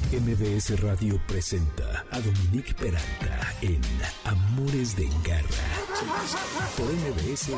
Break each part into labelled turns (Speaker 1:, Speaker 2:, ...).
Speaker 1: MBS Radio presenta a Dominique Peralta en Amores de Garra por MBS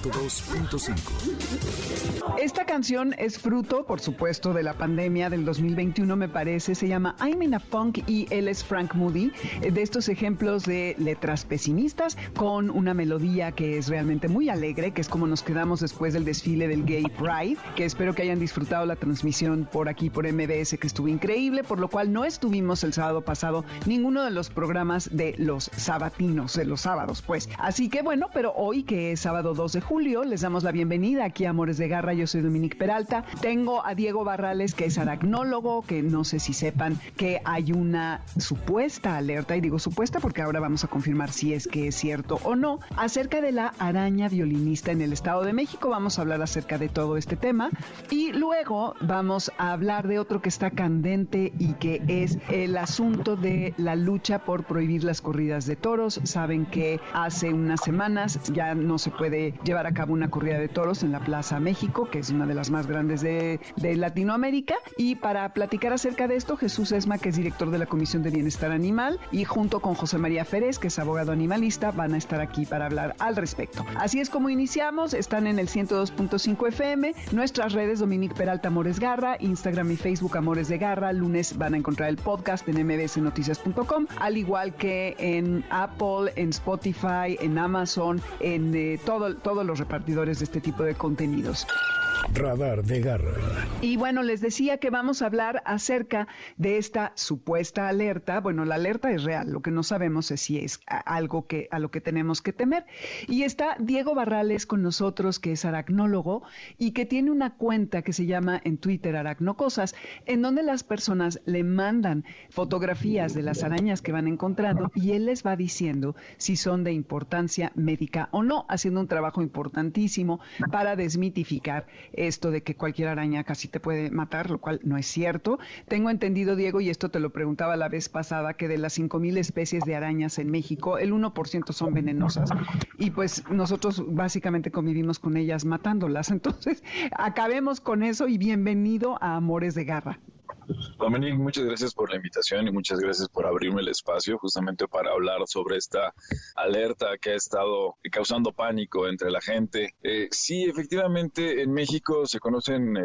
Speaker 1: 102.5.
Speaker 2: Esta canción es fruto, por supuesto, de la pandemia del 2021, me parece. Se llama I'm in a Funk y él es Frank Moody. De estos ejemplos de letras pesimistas con una melodía que es realmente muy alegre, que es como nos quedamos después del desfile del Gay Pride, que espero que hayan disfrutado la transmisión por aquí, por MBS, que estuvo increíble, por lo cual no estuvimos el sábado pasado ninguno de los programas de los sabatinos, de los sábados, pues. Así que bueno, pero hoy, que es sábado 2 de julio, les damos la bienvenida aquí a Amores de Garra. Yo soy Dominique Peralta. Tengo a Diego Barrales, que es aracnólogo, que no sé si sepan que hay una supuesta alerta, y digo supuesta porque ahora vamos a confirmar si es que es cierto o no, acerca de la araña violinista en el Estado de México. Vamos a hablar acerca de todo este tema y luego vamos a hablar de otro que está candente y que es el asunto de la lucha por prohibir las corridas de toros. Saben que hace unas semanas ya no se puede llevar a cabo una corrida de toros en la Plaza México, que es una de las más grandes de Latinoamérica. Y para platicar acerca de esto, Jesús Esma, que es director de la Comisión de Bienestar Animal, y junto con José María Férez, que es abogado animalista, van a estar aquí para hablar al respecto. Así es como iniciamos. Están en el 102.5 FM, nuestras redes Dominique Peralta Amores Garra, Instagram y Facebook Amores de Garra. Lunes van a encontrar el podcast en mbsnoticias.com, al igual que en Apple, en Spotify, en Amazon, en todos los repartidores de este tipo de contenidos.
Speaker 1: Radar de Garra.
Speaker 2: Y bueno, les decía que vamos a hablar acerca de esta supuesta alerta. Bueno, la alerta es real, lo que no sabemos es si es algo a lo que tenemos que temer. Y está Diego Barrales con nosotros, que es aracnólogo y que tiene una cuenta que se llama en Twitter Aracnocosas, en donde las personas le mandan fotografías de las arañas que van encontrando y él les va diciendo si son de importancia médica o no, haciendo un trabajo importantísimo para desmitificar esto de que cualquier araña casi te puede matar, lo cual no es cierto. Tengo entendido, Diego, y esto te lo preguntaba la vez pasada, que de las 5,000 especies de arañas en México, el 1% son venenosas. Y pues nosotros básicamente convivimos con ellas matándolas. Entonces, acabemos con eso y bienvenido a Amores de Garra.
Speaker 3: Dominique, muchas gracias por la invitación y muchas gracias por abrirme el espacio justamente para hablar sobre esta alerta que ha estado causando pánico entre la gente. Sí, efectivamente, en México se conocen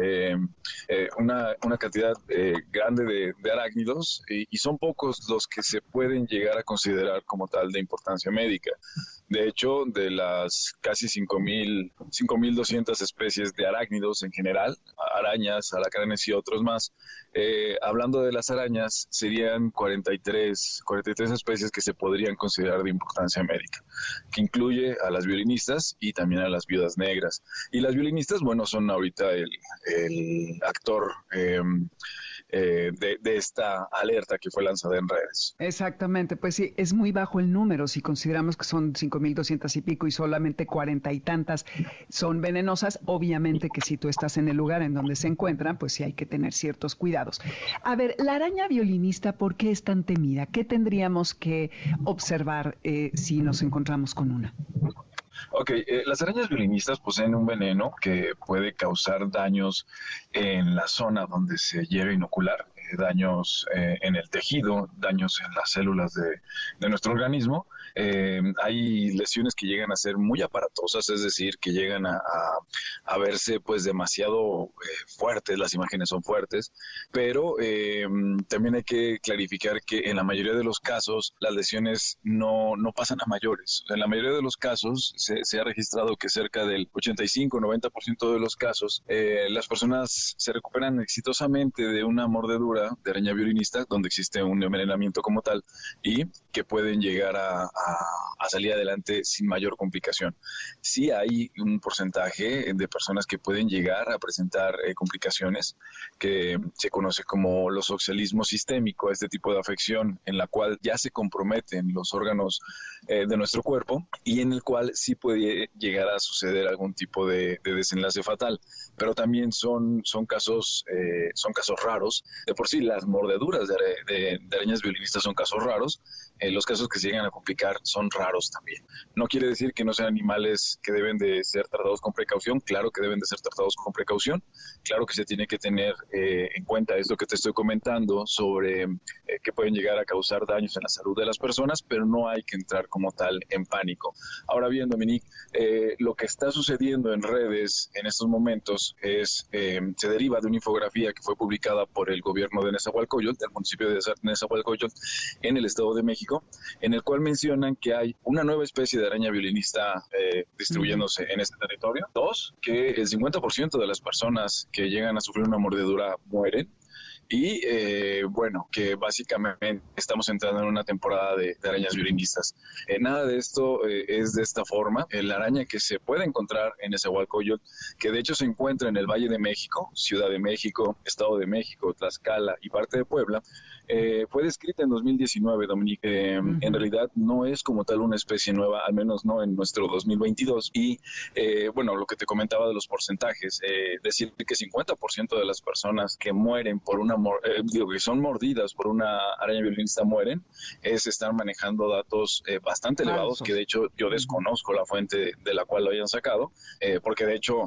Speaker 3: una cantidad grande de arácnidos y son pocos los que se pueden llegar a considerar como tal de importancia médica. De hecho, de las casi 5,200 especies de arácnidos en general, arañas, alacranes y otros más, hablando de las arañas, serían 43 especies que se podrían considerar de importancia médica, que incluye a las violinistas y también a las viudas negras. Y las violinistas, bueno, son ahorita el actor de esta alerta que fue lanzada en redes.
Speaker 2: Exactamente, pues sí, es muy bajo el número si consideramos que son 5,200 y pico y solamente 40 y tantas son venenosas. Obviamente que si tú estás en el lugar en donde se encuentran, pues sí hay que tener ciertos cuidados. A ver, la araña violinista, ¿por qué es tan temida? ¿Qué tendríamos que observar si nos encontramos con una?
Speaker 3: Ok, las arañas violinistas poseen un veneno que puede causar daños en la zona donde se llega a inocular, daños en el tejido, daños en las células de nuestro organismo. Hay lesiones que llegan a ser muy aparatosas, es decir, que llegan a verse pues demasiado fuertes, las imágenes son fuertes, pero también hay que clarificar que en la mayoría de los casos las lesiones no pasan a mayores. En la mayoría de los casos se ha registrado que cerca del 85-90% de los casos las personas se recuperan exitosamente de una mordedura de araña violinista donde existe un envenenamiento como tal y que pueden llegar a salir adelante sin mayor complicación. Sí hay un porcentaje de personas que pueden llegar a presentar complicaciones que se conoce como losocelismo sistémico, este tipo de afección en la cual ya se comprometen los órganos de nuestro cuerpo y en el cual sí puede llegar a suceder algún tipo de desenlace fatal, pero también son casos raros. De por sí las mordeduras de arañas violinistas son casos raros, los casos que se llegan a complicar son raros también. No quiere decir que no sean animales que deben de ser tratados con precaución. Claro que deben de ser tratados con precaución. Claro que se tiene que tener en cuenta esto que te estoy comentando sobre que pueden llegar a causar daños en la salud de las personas, pero no hay que entrar como tal en pánico. Ahora bien, Dominique, lo que está sucediendo en redes en estos momentos se deriva de una infografía que fue publicada por el gobierno de Nezahualcóyotl, del municipio de Nezahualcóyotl, en el Estado de México, en el cual mencionan que hay una nueva especie de araña violinista distribuyéndose en este territorio. 2, que el 50% de las personas que llegan a sufrir una mordedura mueren. Y bueno, que básicamente estamos entrando en una temporada de arañas violinistas. Nada de esto es de esta forma. La araña que se puede encontrar en Nezahualcóyotl, que de hecho se encuentra en el Valle de México, Ciudad de México, Estado de México, Tlaxcala y parte de Puebla, fue descrita en 2019, Dominique. En realidad no es como tal una especie nueva, al menos no en nuestro 2022. Y bueno, lo que te comentaba de los porcentajes, decir que 50% de las personas que mueren por que son mordidas por una araña violinista mueren, es estar manejando datos bastante elevados, que de hecho yo desconozco la fuente de la cual lo hayan sacado, porque de hecho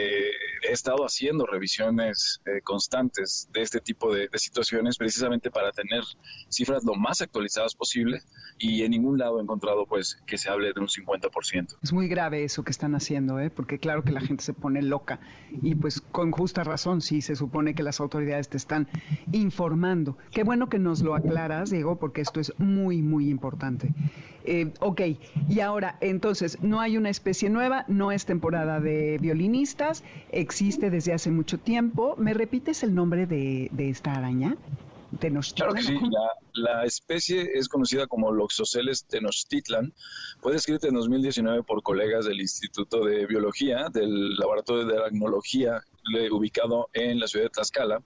Speaker 3: he estado haciendo revisiones constantes de este tipo de situaciones precisamente para tener cifras lo más actualizadas posible, y en ningún lado he encontrado pues que se hable de un 50%.
Speaker 2: Es muy grave eso que están haciendo, porque claro que la gente se pone loca y pues con justa razón, sí, se supone que las autoridades te están informando. Qué bueno que nos lo aclaras, Diego, porque esto es muy, muy importante. Ok, y ahora, entonces, no hay una especie nueva, no es temporada de violinistas, existe desde hace mucho tiempo. ¿Me repites el nombre de esta araña?
Speaker 3: Claro que sí, la especie es conocida como Loxosceles tenochtitlan. Fue descrita en 2019 por colegas del Instituto de Biología, del Laboratorio de Aracnología, ubicado en la ciudad de Tlaxcala.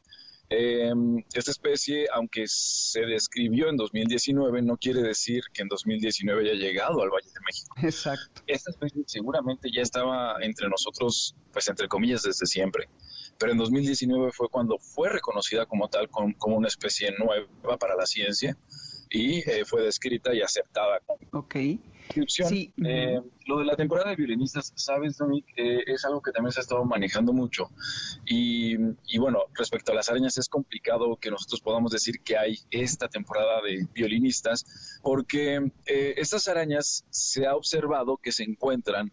Speaker 3: Esta especie, aunque se describió en 2019, no quiere decir que en 2019 haya llegado al Valle de México.
Speaker 2: Exacto.
Speaker 3: Esta especie seguramente ya estaba entre nosotros, pues entre comillas, desde siempre. Pero en 2019 fue cuando fue reconocida como tal, como una especie nueva para la ciencia, y fue descrita y aceptada.
Speaker 2: Ok.
Speaker 3: Sí. Lo de la temporada de violinistas, ¿sabes, Dominic? Es algo que también se ha estado manejando mucho. Y bueno, respecto a las arañas, es complicado que nosotros podamos decir que hay esta temporada de violinistas, porque estas arañas se ha observado que se encuentran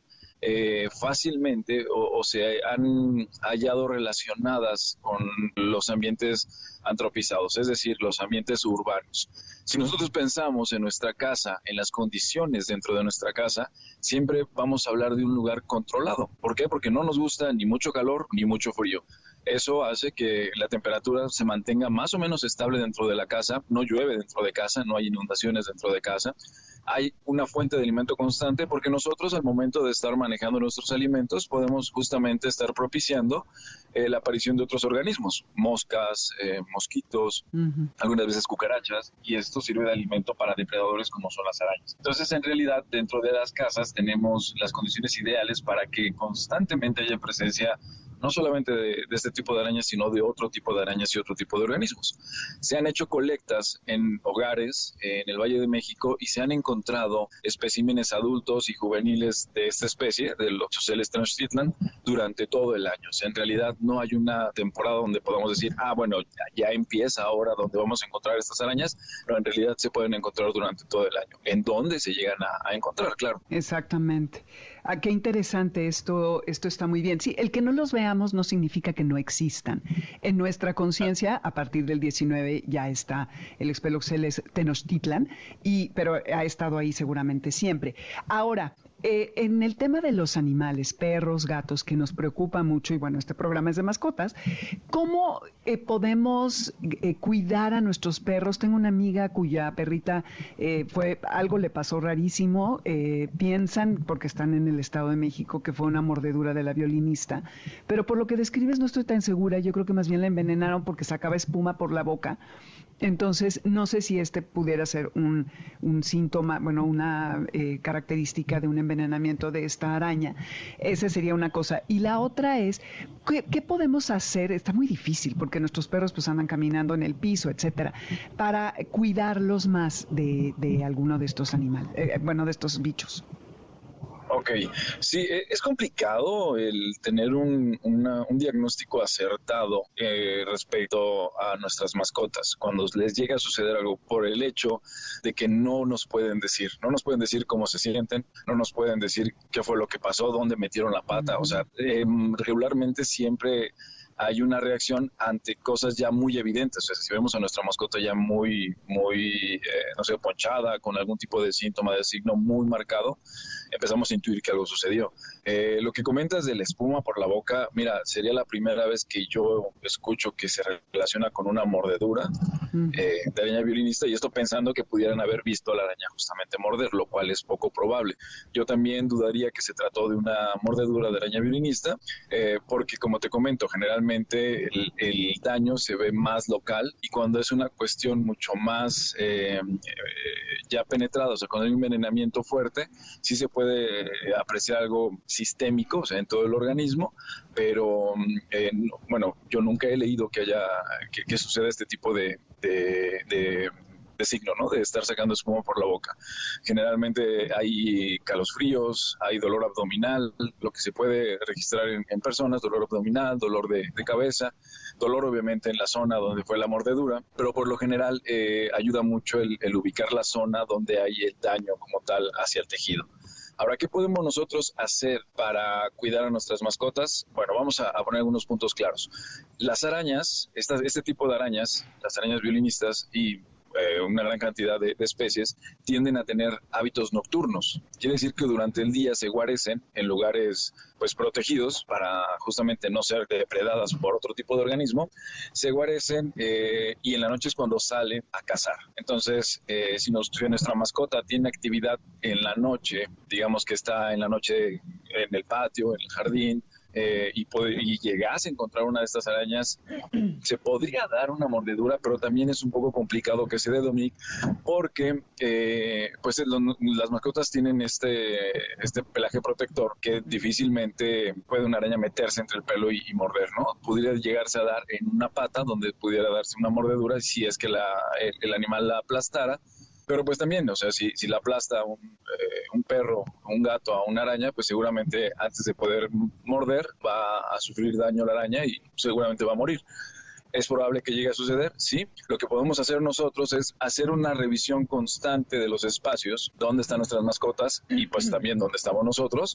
Speaker 3: fácilmente o se han hallado relacionadas con los ambientes antropizados, es decir, los ambientes urbanos. Si nosotros pensamos en nuestra casa, en las condiciones dentro de nuestra casa, siempre vamos a hablar de un lugar controlado. ¿Por qué? Porque no nos gusta ni mucho calor ni mucho frío. Eso hace que la temperatura se mantenga más o menos estable dentro de la casa, no llueve dentro de casa, no hay inundaciones dentro de casa. Hay una fuente de alimento constante, porque nosotros al momento de estar manejando nuestros alimentos podemos justamente estar propiciando la aparición de otros organismos, moscas, mosquitos, algunas veces cucarachas, y esto sirve de alimento para depredadores como son las arañas. Entonces, en realidad, dentro de las casas tenemos las condiciones ideales para que constantemente haya presencia no solamente de este tipo de arañas, sino de otro tipo de arañas y otro tipo de organismos. Se han hecho colectas en hogares en el Valle de México y se han encontrado especímenes adultos y juveniles de esta especie, del Loxosceles tenochtitlan, durante todo el año. O sea, en realidad no hay una temporada donde podamos decir, bueno, ya empieza ahora donde vamos a encontrar estas arañas, pero en realidad se pueden encontrar durante todo el año. ¿En dónde se llegan a encontrar? Claro.
Speaker 2: Exactamente. Qué interesante, esto está muy bien. Sí, el que no los veamos no significa que no existan. En nuestra conciencia, a partir del 19 ya está el Loxosceles tenochtitlan, pero ha estado ahí seguramente siempre. Ahora, en el tema de los animales, perros, gatos, que nos preocupa mucho, y bueno, este programa es de mascotas, ¿cómo podemos cuidar a nuestros perros? Tengo una amiga cuya perrita algo le pasó rarísimo, piensan, porque están en el Estado de México, que fue una mordedura de la violinista, pero por lo que describes no estoy tan segura, yo creo que más bien la envenenaron porque sacaba espuma por la boca. Entonces, no sé si este pudiera ser un síntoma, bueno, una característica de un envenenamiento de esta araña. Esa sería una cosa. Y la otra es, ¿qué podemos hacer? Está muy difícil porque nuestros perros pues andan caminando en el piso, etcétera, para cuidarlos más de alguno de estos animales, de estos bichos.
Speaker 3: Ok, sí, es complicado el tener un diagnóstico acertado respecto a nuestras mascotas cuando les llega a suceder algo por el hecho de que no nos pueden decir cómo se sienten, no nos pueden decir qué fue lo que pasó, dónde metieron la pata, o sea, regularmente siempre hay una reacción ante cosas ya muy evidentes. O sea, si vemos a nuestra mascota ya muy, ponchada, con algún tipo de síntoma, de signo muy marcado, empezamos a intuir que algo sucedió. Lo que comentas de la espuma por la boca, mira, sería la primera vez que yo escucho que se relaciona con una mordedura de araña violinista, y esto pensando que pudieran haber visto a la araña justamente morder, lo cual es poco probable. Yo también dudaría que se trató de una mordedura de araña violinista, porque como te comento, generalmente el daño se ve más local, y cuando es una cuestión mucho más ya penetrada, o sea, cuando hay un envenenamiento fuerte, sí se puede apreciar algo sistémico, o sea, en todo el organismo, pero yo nunca he leído que suceda este tipo de signo, ¿no? De estar sacando espuma por la boca. Generalmente hay calosfríos, hay dolor abdominal, lo que se puede registrar en personas, dolor abdominal, dolor de cabeza, dolor obviamente en la zona donde fue la mordedura, pero por lo general ayuda mucho el ubicar la zona donde hay el daño como tal hacia el tejido. Ahora, ¿qué podemos nosotros hacer para cuidar a nuestras mascotas? Bueno, vamos a poner algunos puntos claros. Las arañas, este tipo de arañas, las arañas violinistas y una gran cantidad de especies, tienden a tener hábitos nocturnos. Quiere decir que durante el día se guarecen en lugares pues protegidos para justamente no ser depredadas por otro tipo de organismo, se guarecen y en la noche es cuando salen a cazar. Entonces, si nuestra mascota tiene actividad en la noche, digamos que está en la noche en el patio, en el jardín, y llegase a encontrar una de estas arañas, se podría dar una mordedura, pero también es un poco complicado que se dé, Dominic, porque las mascotas tienen este pelaje protector que difícilmente puede una araña meterse entre el pelo y morder, ¿no? Pudiera llegarse a dar en una pata donde pudiera darse una mordedura si es que el animal la aplastara. Pero pues también, o sea, si la aplasta un perro, un gato a una araña, pues seguramente antes de poder morder va a sufrir daño la araña y seguramente va a morir. ¿Es probable que llegue a suceder? Sí. Lo que podemos hacer nosotros es hacer una revisión constante de los espacios donde están nuestras mascotas y pues también donde estamos nosotros,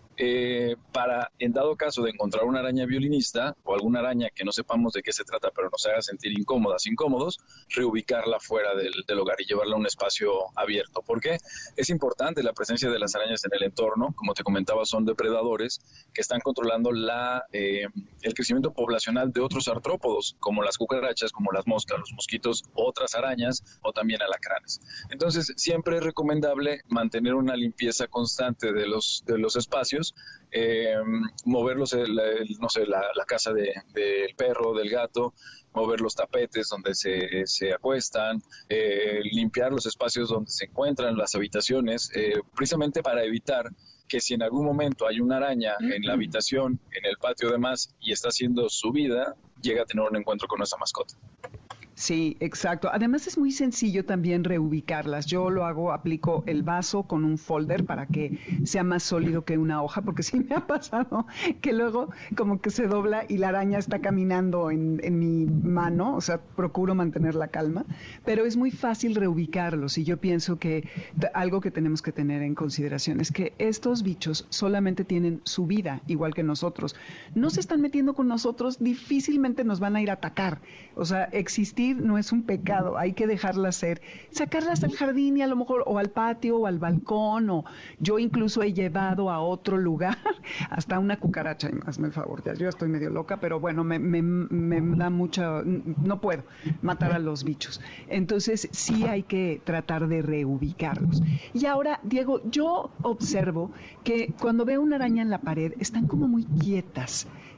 Speaker 3: para, en dado caso de encontrar una araña violinista o alguna araña que no sepamos de qué se trata pero nos haga sentir incómodos, reubicarla fuera del hogar y llevarla a un espacio abierto. ¿Por qué? Es importante la presencia de las arañas en el entorno. Como te comentaba, son depredadores que están controlando el crecimiento poblacional de otros artrópodos, como las cucarachas, como las moscas, los mosquitos, otras arañas o también alacranes. Entonces, siempre es recomendable mantener una limpieza constante de los espacios, moverlos, la casa del perro, del gato, mover los tapetes donde se acuestan, limpiar los espacios donde se encuentran las habitaciones, precisamente para evitar que si en algún momento hay una araña en la habitación, en el patio demás, y está haciendo su vida, llega a tener un encuentro con nuestra mascota.
Speaker 2: Sí, exacto. Además es muy sencillo también reubicarlas. Yo aplico el vaso con un folder para que sea más sólido que una hoja, porque sí me ha pasado que luego como que se dobla y la araña está caminando en mi mano, o sea, procuro mantener la calma, pero es muy fácil reubicarlos y yo pienso que algo que tenemos que tener en consideración es que estos bichos solamente tienen su vida, igual que nosotros. No se están metiendo con nosotros, difícilmente nos van a ir a atacar. O sea, existir no es un pecado, hay que dejarlas ser, sacarlas al jardín y a lo mejor o al patio o al balcón, o yo incluso he llevado a otro lugar hasta una cucaracha, y hazme el favor, ya yo estoy medio loca, pero bueno, me da mucha, no puedo matar a los bichos, entonces sí hay que tratar de reubicarlos. Y ahora, Diego, yo observo que cuando veo una araña en la pared están como muy quietas.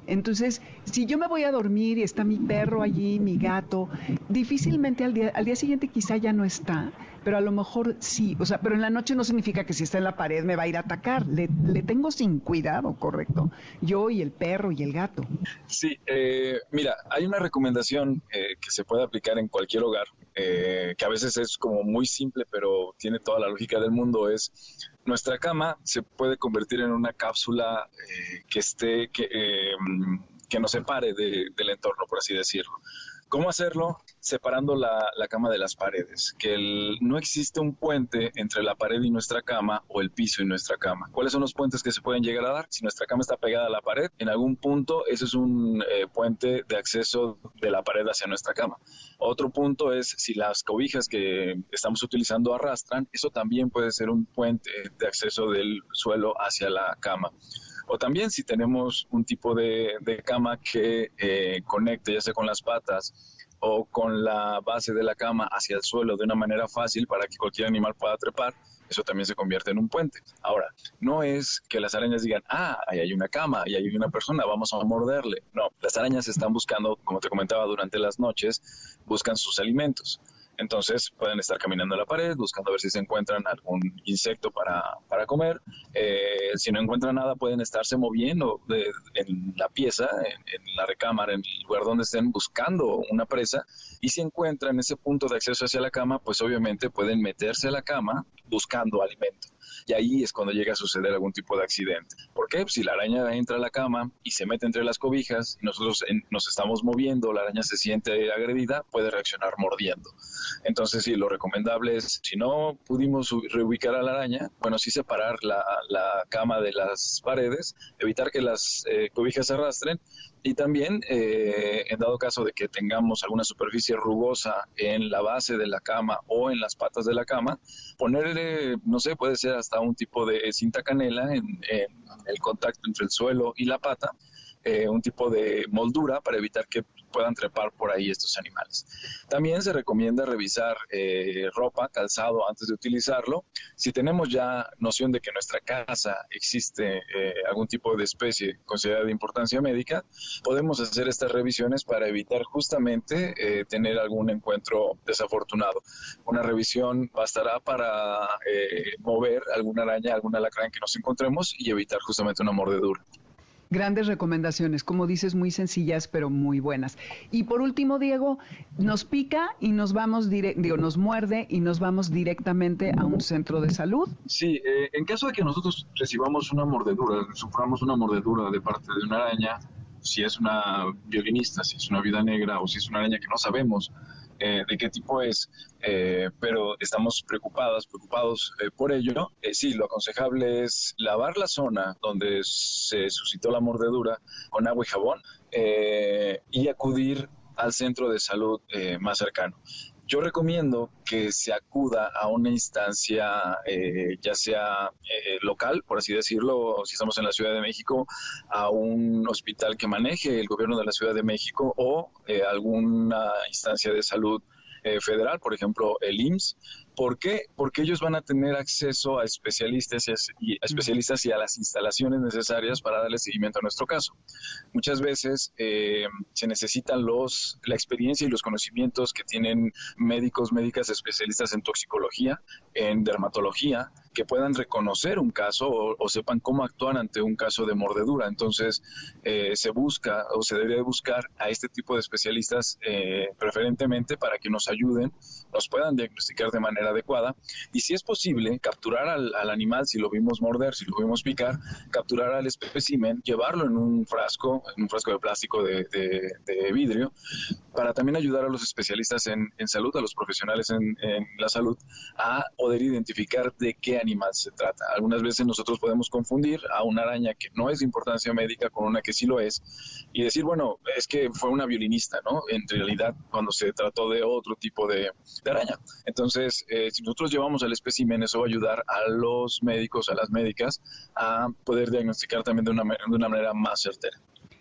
Speaker 2: Entonces, si yo me voy a dormir y está mi perro allí, mi gato, difícilmente al día siguiente quizá ya no está, pero a lo mejor sí. O sea, pero en la noche no significa que si está en la pared me va a ir a atacar. Le tengo sin cuidado, ¿correcto? Yo y el perro y el gato.
Speaker 3: Sí, mira, hay una recomendación que se puede aplicar en cualquier hogar, que a veces es como muy simple, pero tiene toda la lógica del mundo, es nuestra cama se puede convertir en una cápsula que nos separe del entorno, por así decirlo. ¿Cómo hacerlo? Separando la cama de las paredes, que no existe un puente entre la pared y nuestra cama o el piso y nuestra cama. ¿Cuáles son los puentes que se pueden llegar a dar? Si nuestra cama está pegada a la pared, en algún punto ese es un puente de acceso de la pared hacia nuestra cama. Otro punto es si las cobijas que estamos utilizando arrastran, eso también puede ser un puente de acceso del suelo hacia la cama. O también si tenemos un tipo de cama que conecte ya sea con las patas o con la base de la cama hacia el suelo de una manera fácil para que cualquier animal pueda trepar, eso también se convierte en un puente. Ahora, no es que las arañas digan, ahí hay una cama, ahí hay una persona, vamos a morderle. No, las arañas están buscando, como te comentaba, durante las noches, buscan sus alimentos. Entonces pueden estar caminando en la pared, buscando a ver si se encuentran algún insecto para comer. Si no encuentran nada, pueden estarse moviendo en la pieza, en la recámara, en el lugar donde estén buscando una presa. Y si encuentran ese punto de acceso hacia la cama, pues obviamente pueden meterse a la cama buscando alimento. Y ahí es cuando llega a suceder algún tipo de accidente. ¿Por qué? Pues si la araña entra a la cama y se mete entre las cobijas y nosotros nos estamos moviendo, la araña se siente agredida, puede reaccionar mordiendo. Entonces sí, lo recomendable es, si no pudimos reubicar a la araña, bueno, sí separar la cama de las paredes, evitar que las cobijas se arrastren. Y también, en dado caso de que tengamos alguna superficie rugosa en la base de la cama o en las patas de la cama, ponerle, no sé, puede ser hasta un tipo de cinta canela en el contacto entre el suelo y la pata, un tipo de moldura para evitar que puedan trepar por ahí estos animales. También se recomienda revisar ropa, calzado antes de utilizarlo. Si tenemos ya noción de que en nuestra casa existe algún tipo de especie considerada de importancia médica, podemos hacer estas revisiones para evitar justamente tener algún encuentro desafortunado. Una revisión bastará para mover alguna araña, algún alacrán que nos encontremos y evitar justamente una mordedura.
Speaker 2: Grandes recomendaciones, como dices, muy sencillas, pero muy buenas. Y por último, Diego, nos pica y nos vamos nos muerde y nos vamos directamente a un centro de salud.
Speaker 3: Sí, en caso de que nosotros recibamos una mordedura, suframos una mordedura de parte de una araña, si es una violinista, si es una viuda negra o si es una araña que no sabemos de qué tipo es, pero estamos preocupados por ello. Sí, lo aconsejable es lavar la zona donde se suscitó la mordedura con agua y jabón y acudir al centro de salud más cercano. Yo recomiendo que se acuda a una instancia, ya sea local, por así decirlo, si estamos en la Ciudad de México, a un hospital que maneje el gobierno de la Ciudad de México o alguna instancia de salud federal, por ejemplo, el IMSS. ¿Por qué? Porque ellos van a tener acceso a especialistas y a las instalaciones necesarias para darle seguimiento a nuestro caso. Muchas veces se necesitan la experiencia y los conocimientos que tienen médicos, médicas especialistas en toxicología, en dermatología, que puedan reconocer un caso o sepan cómo actuar ante un caso de mordedura. Entonces, se busca o se debe buscar a este tipo de especialistas preferentemente para que nos ayuden, nos puedan diagnosticar de manera adecuada y, si es posible, capturar al animal, si lo vimos morder, si lo vimos picar, capturar al espécimen, llevarlo en un frasco de plástico de vidrio, para también ayudar a los especialistas en salud, a los profesionales en la salud, a poder identificar de qué animal se trata. Algunas veces nosotros podemos confundir a una araña que no es de importancia médica con una que sí lo es y decir, bueno, es que fue una violinista, ¿no? En realidad, cuando se trató de otro tipo de araña. Entonces, si nosotros llevamos al espécimen, eso va a ayudar a los médicos, a las médicas, a poder diagnosticar también de una manera más certera.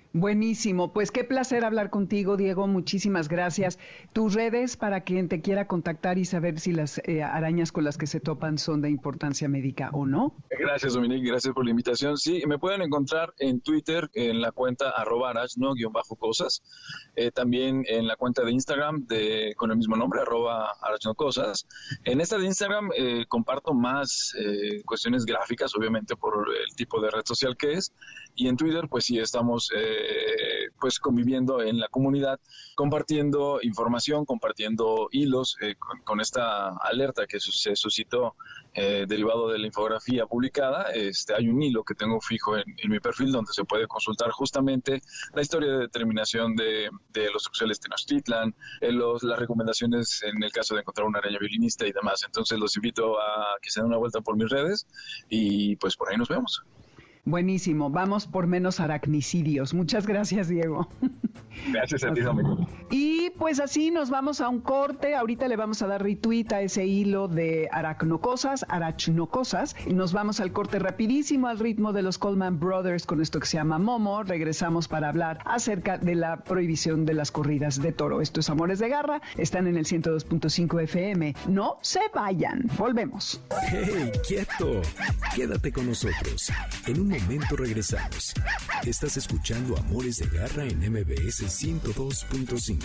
Speaker 2: Buenísimo, pues qué placer hablar contigo, Diego, muchísimas gracias. Tus redes para quien te quiera contactar y saber si las arañas con las que se topan son de importancia médica o no.
Speaker 3: Gracias, Dominique, gracias por la invitación. Sí, me pueden encontrar en Twitter en la cuenta @arachno_cosas, también en la cuenta de Instagram con el mismo nombre, @arachnocosas. En esta de Instagram comparto más cuestiones gráficas, obviamente por el tipo de red social que es, y en Twitter pues sí estamos pues conviviendo en la comunidad, compartiendo información, compartiendo hilos con esta alerta que se suscitó derivado de la infografía publicada. Hay un hilo que tengo fijo en mi perfil donde se puede consultar justamente la historia de determinación de los oxales Tenochtitlan, las recomendaciones en el caso de encontrar una araña violinista y demás. Entonces los invito a que se den una vuelta por mis redes y pues por ahí nos vemos.
Speaker 2: Buenísimo, vamos por menos aracnicidios. Muchas gracias, Diego.
Speaker 3: Gracias a ti, Dominique.
Speaker 2: Y pues así nos vamos a un corte. Ahorita le vamos a dar retweet a ese hilo de arachnocosas. Y nos vamos al corte rapidísimo al ritmo de los Coleman Brothers con esto que se llama Momo. Regresamos para hablar acerca de la prohibición de las corridas de toro. Esto es Amores de Garra. Están en el 102.5 FM. No se vayan. Volvemos.
Speaker 1: ¡Hey, quieto! Quédate con nosotros. En un momento regresamos. Estás escuchando Amores de Garra en MBS 102.5.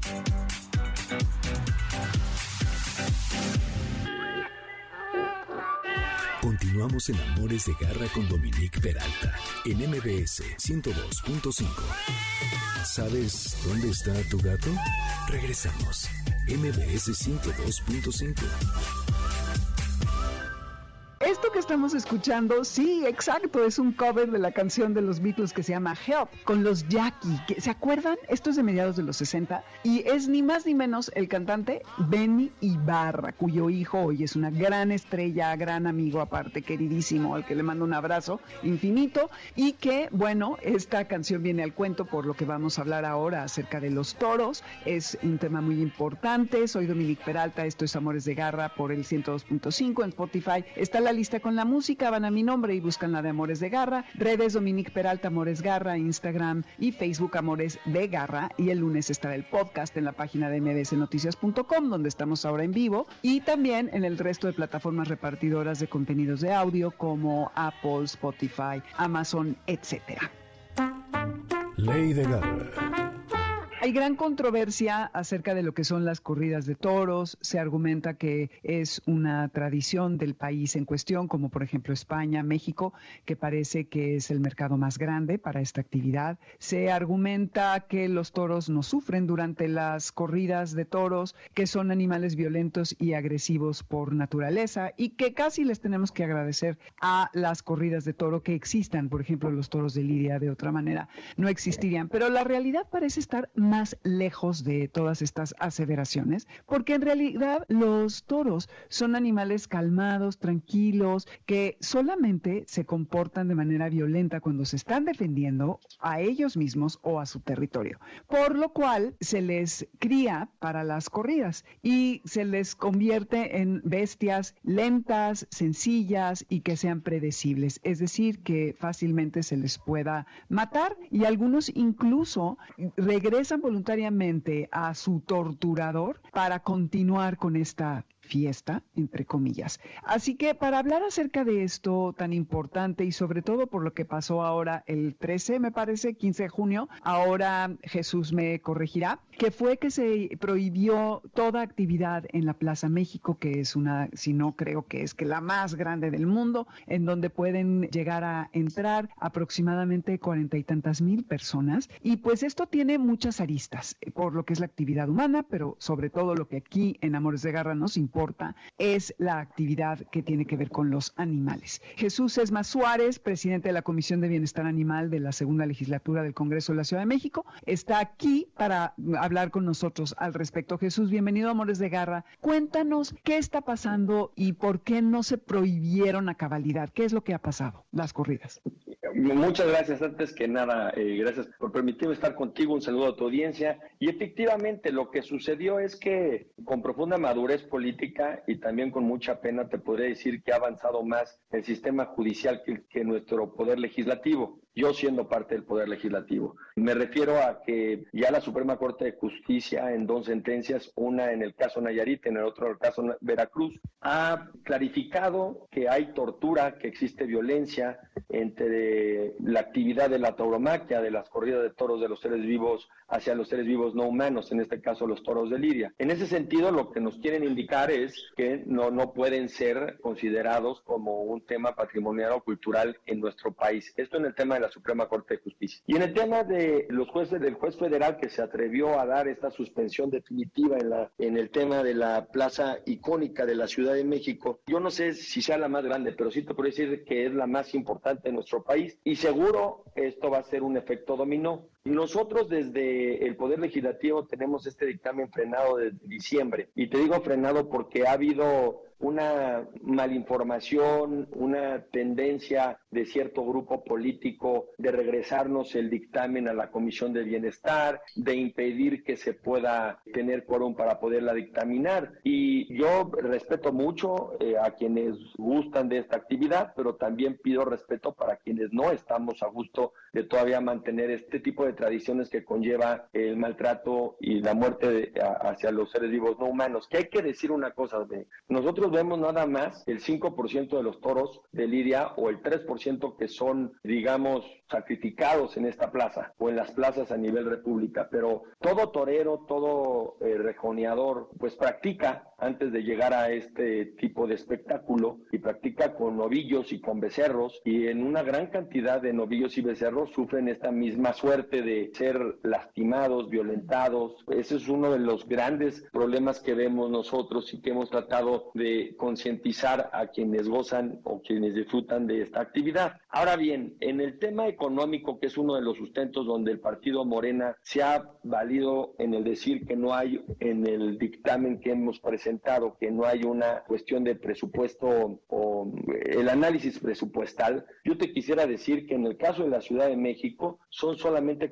Speaker 1: Continuamos en Amores de Garra con Dominique Peralta en MBS 102.5. ¿Sabes dónde está tu gato? Regresamos. MBS 102.5.
Speaker 2: Esto que estamos escuchando, sí, exacto, es un cover de la canción de los Beatles que se llama Help, con los Jackie. ¿Se acuerdan? Esto es de mediados de los 60 y es ni más ni menos el cantante Benny Ibarra, cuyo hijo hoy es una gran estrella, gran amigo aparte, queridísimo, al que le mando un abrazo infinito y que, bueno, esta canción viene al cuento por lo que vamos a hablar ahora acerca de los toros. Es un tema muy importante. Soy Dominique Peralta, esto es Amores de Garra por el 102.5 en Spotify. Está la lista con la música, van a mi nombre y buscan la de Amores de Garra, redes Dominique Peralta Amores Garra, Instagram y Facebook Amores de Garra, y el lunes estará el podcast en la página de mbsnoticias.com donde estamos ahora en vivo y también en el resto de plataformas repartidoras de contenidos de audio como Apple, Spotify, Amazon, etcétera.
Speaker 1: Ley de Garra.
Speaker 2: Hay gran controversia acerca de lo que son las corridas de toros. Se argumenta que es una tradición del país en cuestión, como por ejemplo España, México, que parece que es el mercado más grande para esta actividad. Se argumenta que los toros no sufren durante las corridas de toros, que son animales violentos y agresivos por naturaleza y que casi les tenemos que agradecer a las corridas de toro que existan. Por ejemplo, los toros de Lidia de otra manera no existirían. Pero la realidad parece estar más lejos de todas estas aseveraciones, porque en realidad los toros son animales calmados, tranquilos, que solamente se comportan de manera violenta cuando se están defendiendo a ellos mismos o a su territorio, por lo cual se les cría para las corridas y se les convierte en bestias lentas, sencillas y que sean predecibles, es decir, que fácilmente se les pueda matar, y algunos incluso regresan voluntariamente a su torturador para continuar con esta fiesta, entre comillas. Así que para hablar acerca de esto tan importante y sobre todo por lo que pasó ahora el 13, me parece, 15 de junio, ahora Jesús me corregirá, que fue que se prohibió toda actividad en la Plaza México, que es una, si no creo que es que la más grande del mundo, en donde pueden llegar a entrar aproximadamente 40 y tantas mil personas. Y pues esto tiene muchas aristas, por lo que es la actividad humana, pero sobre todo lo que aquí en Amores de Garra nos importa es la actividad que tiene que ver con los animales. Jesús Esma Suárez, presidente de la Comisión de Bienestar Animal de la Segunda Legislatura del Congreso de la Ciudad de México, está aquí para hablar con nosotros al respecto. Jesús, bienvenido a Amores de Garra. Cuéntanos qué está pasando y por qué no se prohibieron a cabalidad. ¿Qué es lo que ha pasado? Las corridas.
Speaker 4: Muchas gracias. Antes que nada, gracias por permitirme estar contigo. Un saludo a tu audiencia. Y efectivamente, lo que sucedió es que con profunda madurez política y también con mucha pena te podría decir que ha avanzado más el sistema judicial que nuestro poder legislativo. yo siendo parte del Poder Legislativo. Me refiero a que ya la Suprema Corte de Justicia, en 2 sentencias, una en el caso Nayarit, en el otro en el caso Veracruz, ha clarificado que hay tortura, que existe violencia entre la actividad de la tauromaquia, de las corridas de toros de los seres vivos hacia los seres vivos no humanos, en este caso los toros de lidia. En ese sentido, lo que nos quieren indicar es que no pueden ser considerados como un tema patrimonial o cultural en nuestro país. Esto en el tema de la Suprema Corte de Justicia. Y en el tema de los jueces, del juez federal que se atrevió a dar esta suspensión definitiva en el tema de la plaza icónica de la Ciudad de México, yo no sé si sea la más grande, pero sí te puedo decir que es la más importante en nuestro país, y seguro esto va a ser un efecto dominó. Nosotros desde el Poder Legislativo tenemos este dictamen frenado desde diciembre, y te digo frenado porque ha habido una malinformación, una tendencia de cierto grupo político de regresarnos el dictamen a la Comisión de Bienestar, de impedir que se pueda tener quórum para poderla dictaminar. Y yo respeto mucho a quienes gustan de esta actividad, pero también pido respeto para quienes no estamos a gusto de todavía mantener este tipo de tradiciones que conlleva el maltrato y la muerte hacia los seres vivos no humanos. Que hay que decir una cosa, nosotros vemos nada más el 5% de los toros de lidia o el 3% que son, digamos, sacrificados en esta plaza o en las plazas a nivel república, pero todo torero, todo rejoneador, pues practica antes de llegar a este tipo de espectáculo, y practica con novillos y con becerros, y en una gran cantidad de novillos y becerros sufren esta misma suerte de ser lastimados, violentados. Ese es uno de los grandes problemas que vemos nosotros y que hemos tratado de concientizar a quienes gozan o quienes disfrutan de esta actividad. Ahora bien, en el tema económico, que es uno de los sustentos donde el partido Morena se ha valido en el decir que no hay en el dictamen que hemos presentado, que no hay una cuestión de presupuesto o el análisis presupuestal, yo te quisiera decir que en el caso de la Ciudad de México son solamente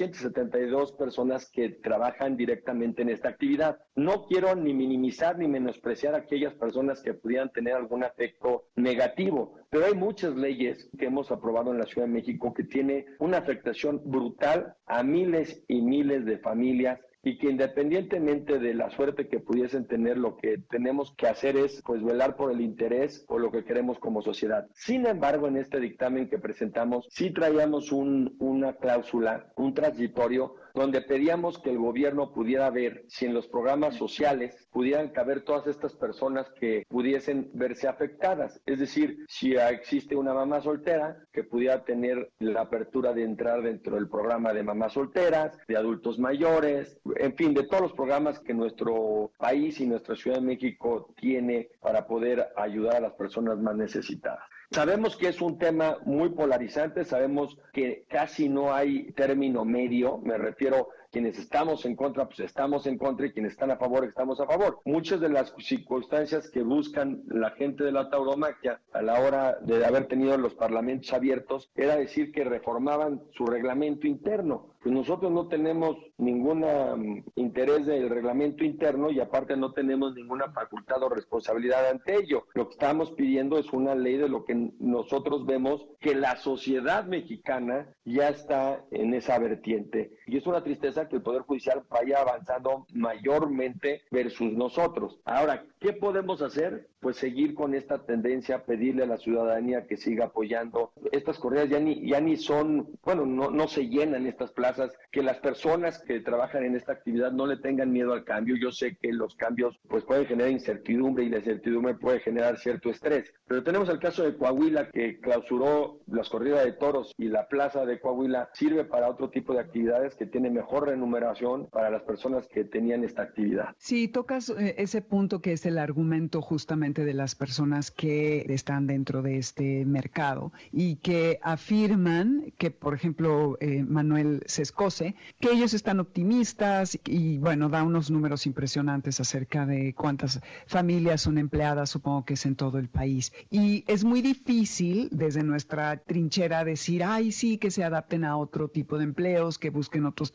Speaker 4: 472 personas que trabajan directamente en esta actividad. No quiero ni minimizar ni menospreciar a aquellas personas que pudieran tener algún efecto negativo, pero hay muchas leyes que hemos aprobado en la Ciudad de México que tiene una afectación brutal a miles y miles de familias, y que independientemente de la suerte que pudiesen tener, lo que tenemos que hacer es pues velar por el interés o lo que queremos como sociedad. Sin embargo, en este dictamen que presentamos sí traíamos una cláusula, un transitorio, donde pedíamos que el gobierno pudiera ver si en los programas sociales pudieran caber todas estas personas que pudiesen verse afectadas. Es decir, si existe una mamá soltera, que pudiera tener la apertura de entrar dentro del programa de mamás solteras, de adultos mayores, en fin, de todos los programas que nuestro país y nuestra Ciudad de México tiene para poder ayudar a las personas más necesitadas. Sabemos que es un tema muy polarizante, sabemos que casi no hay término medio, me refiero, quienes estamos en contra, pues estamos en contra, y quienes están a favor, estamos a favor. Muchas de las circunstancias que buscan la gente de la tauromaquia a la hora de haber tenido los parlamentos abiertos era decir que reformaban su reglamento interno. Pues nosotros no tenemos ningún interés del reglamento interno, y aparte no tenemos ninguna facultad o responsabilidad ante ello. Lo que estamos pidiendo es una ley de lo que nosotros vemos que la sociedad mexicana ya está en esa vertiente. Y es una tristeza que el Poder Judicial vaya avanzando mayormente versus nosotros. Ahora, ¿qué podemos hacer? Pues seguir con esta tendencia, pedirle a la ciudadanía que siga apoyando. Estas corridas ya ni son, bueno, no se llenan estas plazas, que las personas que trabajan en esta actividad no le tengan miedo al cambio. Yo sé que los cambios pues pueden generar incertidumbre, y la incertidumbre puede generar cierto estrés. Pero tenemos el caso de Coahuila, que clausuró las corridas de toros, y la plaza de Coahuila sirve para otro tipo de actividades que tiene mejor remuneración para las personas que tenían esta actividad.
Speaker 2: Sí, tocas ese punto que es el argumento justamente de las personas que están dentro de este mercado y que afirman que, por ejemplo, Manuel Sescose, que ellos están optimistas y, bueno, da unos números impresionantes acerca de cuántas familias son empleadas, supongo que es en todo el país. Y es muy difícil desde nuestra trinchera decir, ay, sí, que se adapten a otro tipo de empleos, que busquen otros trabajos,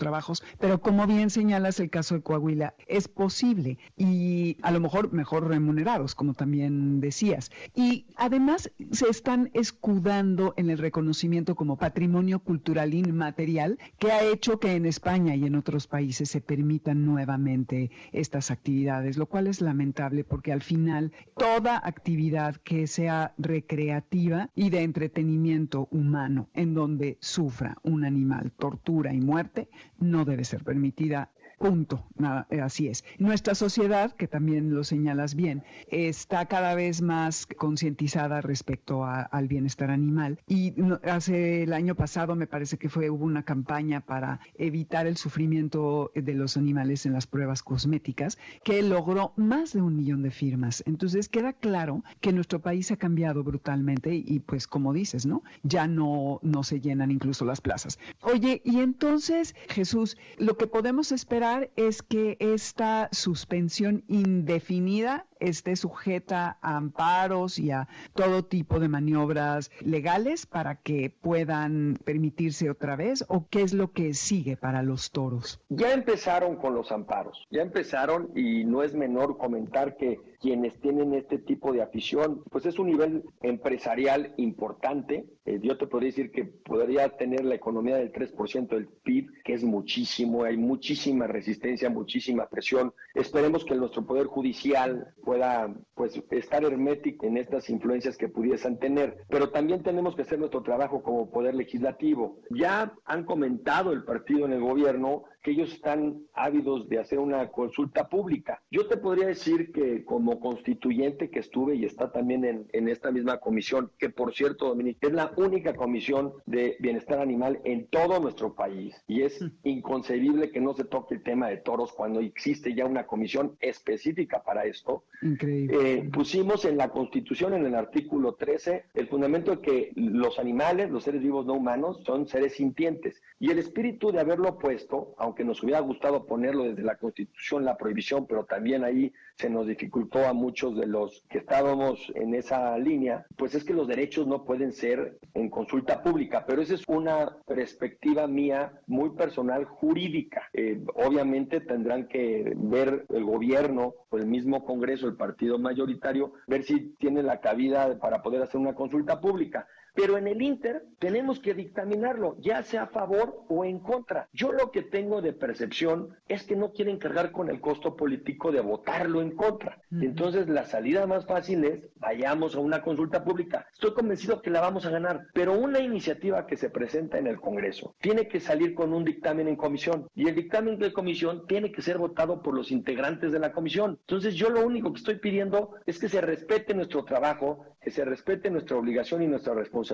Speaker 2: Pero como bien señalas el caso de Coahuila, es posible y a lo mejor mejor remunerados, como también decías. Y además se están escudando en el reconocimiento como patrimonio cultural inmaterial que ha hecho que en España y en otros países se permitan nuevamente estas actividades, lo cual es lamentable porque al final toda actividad que sea recreativa y de entretenimiento humano en donde sufra un animal tortura y muerte no debe ser permitida. Punto. Nada, así es. Nuestra sociedad, que también lo señalas bien, está cada vez más concientizada respecto al bienestar animal. Y hace el año pasado me parece que hubo una campaña para evitar el sufrimiento de los animales en las pruebas cosméticas que logró más de 1 millón de firmas. Entonces queda claro que nuestro país ha cambiado brutalmente y pues como dices, ¿no? Ya no se llenan incluso las plazas. Oye, y entonces, Jesús, lo que podemos esperar es que esta suspensión indefinida esté sujeta a amparos y a todo tipo de maniobras legales para que puedan permitirse otra vez, ¿o qué es lo que sigue para los toros?
Speaker 4: Ya empezaron con los amparos, ya empezaron, y no es menor comentar que quienes tienen este tipo de afición, pues es un nivel empresarial importante. Yo te podría decir que podría tener la economía del 3% del PIB, que es muchísimo, hay muchísima resistencia, muchísima presión. Esperemos que nuestro Poder Judicial pueda pues estar hermético en estas influencias que pudiesen tener, pero también tenemos que hacer nuestro trabajo como Poder Legislativo. Ya han comentado el partido en el gobierno que ellos están ávidos de hacer una consulta pública. Yo te podría decir que como constituyente que estuve y está también en esta misma comisión, que por cierto, Dominique, es la única comisión de bienestar animal en todo nuestro país, y es inconcebible que no se toque el tema de toros cuando existe ya una comisión específica para esto.
Speaker 2: Increíble.
Speaker 4: Pusimos en la Constitución, en el artículo 13, el fundamento de que los animales, los seres vivos no humanos, son seres sintientes, y el espíritu de haberlo puesto, aunque nos hubiera gustado ponerlo desde la Constitución, la prohibición, pero también ahí se nos dificultó a muchos de los que estábamos en esa línea, pues es que los derechos no pueden ser en consulta pública, pero esa es una perspectiva mía muy personal jurídica. Obviamente tendrán que ver el gobierno o el mismo Congreso, el partido mayoritario, ver si tiene la cabida para poder hacer una consulta pública. Pero en el Inter tenemos que dictaminarlo, ya sea a favor o en contra. Yo lo que tengo de percepción es que no quieren cargar con el costo político de votarlo en contra. Entonces la salida más fácil es vayamos a una consulta pública. Estoy convencido que la vamos a ganar, pero una iniciativa que se presenta en el Congreso tiene que salir con un dictamen en comisión, y el dictamen de comisión tiene que ser votado por los integrantes de la comisión. Entonces yo lo único que estoy pidiendo es que se respete nuestro trabajo, que se respete nuestra obligación y nuestra responsabilidad,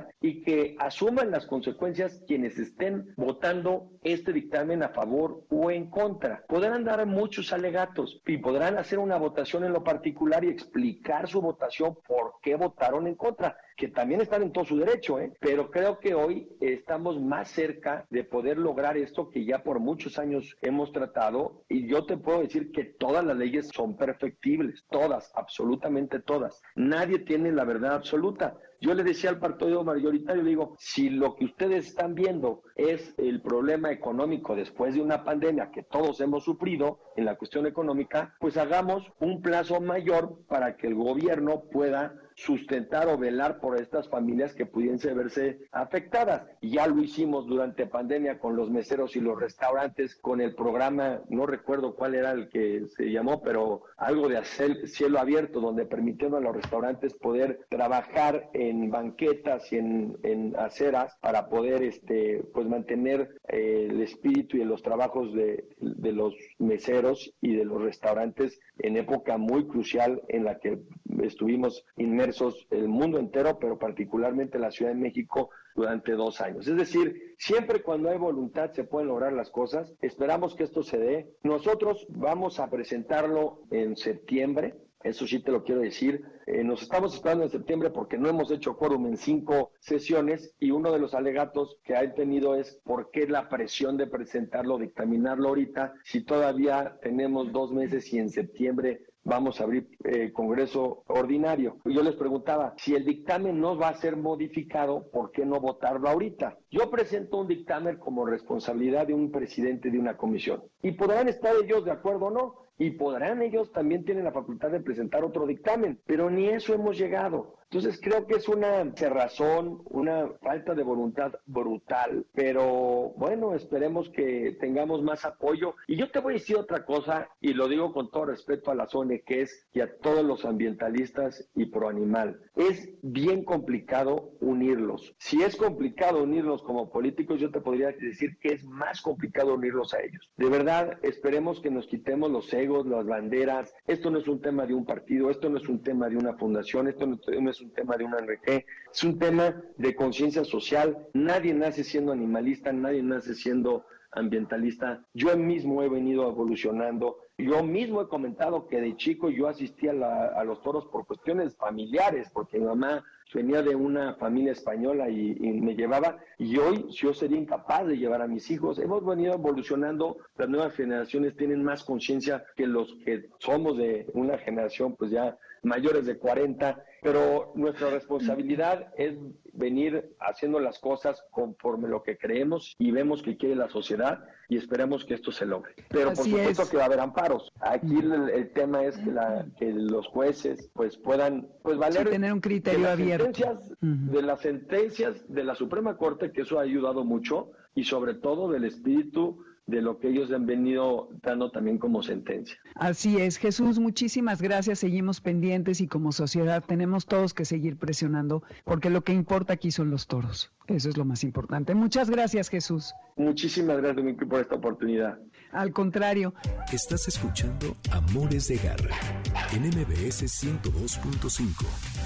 Speaker 4: y que asuman las consecuencias quienes estén votando este dictamen a favor o en contra. Podrán dar muchos alegatos y podrán hacer una votación en lo particular y explicar su votación, por qué votaron en contra, que también están en todo su derecho, pero creo que hoy estamos más cerca de poder lograr esto que ya por muchos años hemos tratado, y yo te puedo decir que todas las leyes son perfectibles, todas, absolutamente todas. Nadie tiene la verdad absoluta. Yo le decía al partido mayoritario, digo, si lo que ustedes están viendo es el problema económico después de una pandemia que todos hemos sufrido en la cuestión económica, pues hagamos un plazo mayor para que el gobierno pueda sustentar o velar por estas familias que pudiesen verse afectadas. Y ya lo hicimos durante pandemia con los meseros y los restaurantes, con el programa, no recuerdo cuál era el que se llamó, pero algo de hacer cielo abierto, donde permitieron a los restaurantes poder trabajar en banquetas y en aceras para poder pues mantener el espíritu y los trabajos de los meseros y de los restaurantes en época muy crucial en la que estuvimos inmersos el mundo entero, pero particularmente la Ciudad de México durante 2 años. Es decir, siempre cuando hay voluntad se pueden lograr las cosas. Esperamos que esto se dé. Nosotros vamos a presentarlo en septiembre. Eso sí te lo quiero decir. Nos estamos esperando en septiembre porque no hemos hecho quórum en 5 sesiones, y uno de los alegatos que han tenido es por qué la presión de presentarlo, dictaminarlo ahorita, si todavía tenemos 2 meses y en septiembre vamos a abrir Congreso ordinario. Yo les preguntaba, si el dictamen no va a ser modificado, ¿por qué no votarlo ahorita? Yo presento un dictamen como responsabilidad de un presidente de una comisión. Y podrán estar ellos de acuerdo o no, y podrán ellos también tienen la facultad de presentar otro dictamen, pero ni eso hemos llegado. Entonces creo que es una cerrazón, una falta de voluntad brutal, pero bueno, esperemos que tengamos más apoyo. Y yo te voy a decir otra cosa, y lo digo con todo respeto a las ONGs y a todos los ambientalistas y proanimal. Es bien complicado unirlos. Si es complicado unirlos como políticos, yo te podría decir que es más complicado unirlos a ellos. De verdad, esperemos que nos quitemos los egos, las banderas. Esto no es un tema de un partido, esto no es un tema de una fundación, esto no es un tema de una ONG, es un tema de conciencia social. Nadie nace siendo animalista, nadie nace siendo ambientalista. Yo mismo he venido evolucionando. Yo mismo he comentado que de chico yo asistía a los toros por cuestiones familiares, porque mi mamá venía de una familia española y me llevaba, y hoy yo sería incapaz de llevar a mis hijos. Hemos venido evolucionando, las nuevas generaciones tienen más conciencia que los que somos de una generación pues ya mayores de 40, pero nuestra responsabilidad es venir haciendo las cosas conforme lo que creemos y vemos que quiere la sociedad, y esperamos que esto se logre. Pero por supuesto que va a haber amparos. Aquí el tema es que los jueces pues puedan pues valer,
Speaker 2: tener un criterio abierto
Speaker 4: de las sentencias de la Suprema Corte, que eso ha ayudado mucho, y sobre todo del espíritu de lo que ellos han venido dando también como sentencia.
Speaker 2: Así es, Jesús, muchísimas gracias, seguimos pendientes y como sociedad tenemos todos que seguir presionando, porque lo que importa aquí son los toros, eso es lo más importante. Muchas gracias, Jesús.
Speaker 4: Muchísimas gracias, Domingo, por esta oportunidad.
Speaker 2: Al contrario.
Speaker 1: Estás escuchando Amores de Garra en MBS 102.5.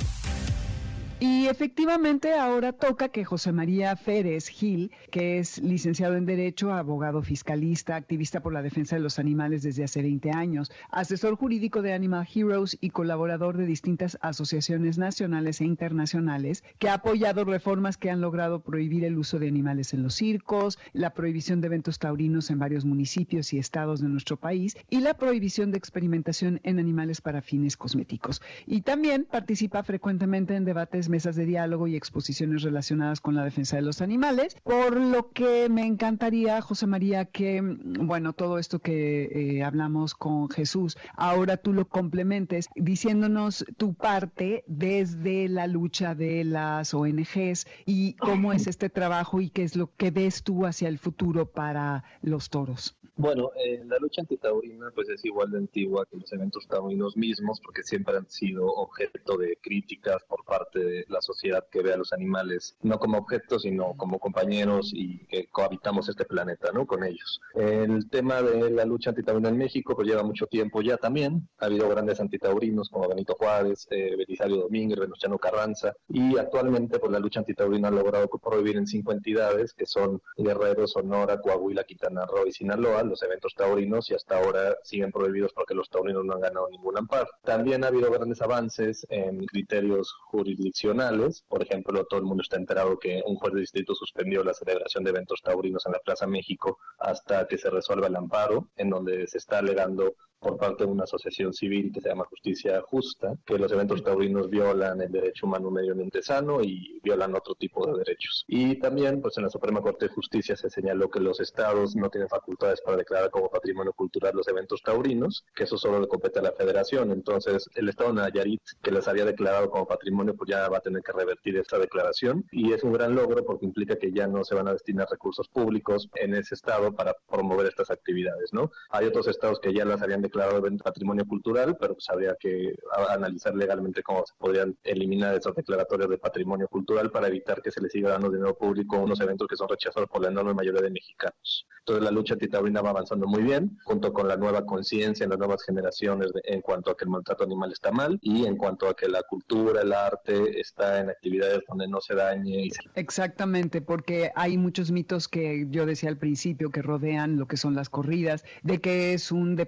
Speaker 2: Y efectivamente ahora toca que José María Férez Gil, que es licenciado en Derecho, abogado fiscalista, activista por la defensa de los animales desde hace 20 años, asesor jurídico de Animal Heroes y colaborador de distintas asociaciones nacionales e internacionales, que ha apoyado reformas que han logrado prohibir el uso de animales en los circos, la prohibición de eventos taurinos en varios municipios y estados de nuestro país y la prohibición de experimentación en animales para fines cosméticos. Y también participa frecuentemente en debates, mesas de diálogo y exposiciones relacionadas con la defensa de los animales, por lo que me encantaría, José María, que, bueno, todo esto que hablamos con Jesús, ahora tú lo complementes diciéndonos tu parte desde la lucha de las ONGs y cómo es este trabajo y qué es lo que ves tú hacia el futuro para los toros.
Speaker 5: Bueno, la lucha antitaurina pues es igual de antigua que los eventos taurinos mismos, porque siempre han sido objeto de críticas por parte de la sociedad que ve a los animales no como objetos, sino como compañeros y que cohabitamos este planeta, ¿no?, con ellos. El tema de la lucha antitaurina en México pues lleva mucho tiempo ya también. Ha habido grandes antitaurinos como Benito Juárez, Belisario Domínguez, Venustiano Carranza, y actualmente pues la lucha antitaurina ha logrado prohibir en 5 entidades, que son Guerrero, Sonora, Coahuila, Quintana Roo y Sinaloa, los eventos taurinos, y hasta ahora siguen prohibidos porque los taurinos no han ganado ningún amparo. También ha habido grandes avances en criterios jurisdiccionales. Por ejemplo, todo el mundo está enterado que un juez de distrito suspendió la celebración de eventos taurinos en la Plaza México hasta que se resuelva el amparo, en donde se está alegando por parte de una asociación civil que se llama Justicia Justa, que los eventos taurinos violan el derecho humano a un medio ambiente sano y violan otro tipo de derechos. Y también, pues en la Suprema Corte de Justicia se señaló que los estados no tienen facultades para declarar como patrimonio cultural los eventos taurinos, que eso solo le compete a la federación. Entonces, el estado de Nayarit, que les había declarado como patrimonio, pues ya va a tener que revertir esta declaración, y es un gran logro porque implica que ya no se van a destinar recursos públicos en ese estado para promover estas actividades, ¿no? Hay otros estados que ya las habían declarado de patrimonio cultural, pero pues habría que analizar legalmente cómo se podrían eliminar esos declaratorios de patrimonio cultural para evitar que se le siga dando dinero público a unos eventos que son rechazados por la enorme mayoría de mexicanos. Entonces la lucha antitaurina va avanzando muy bien, junto con la nueva conciencia en las nuevas generaciones en cuanto a que el maltrato animal está mal y en cuanto a que la cultura, el arte está en actividades donde no se dañe.
Speaker 2: Exactamente, porque hay muchos mitos que yo decía al principio que rodean lo que son las corridas, de que es un deporte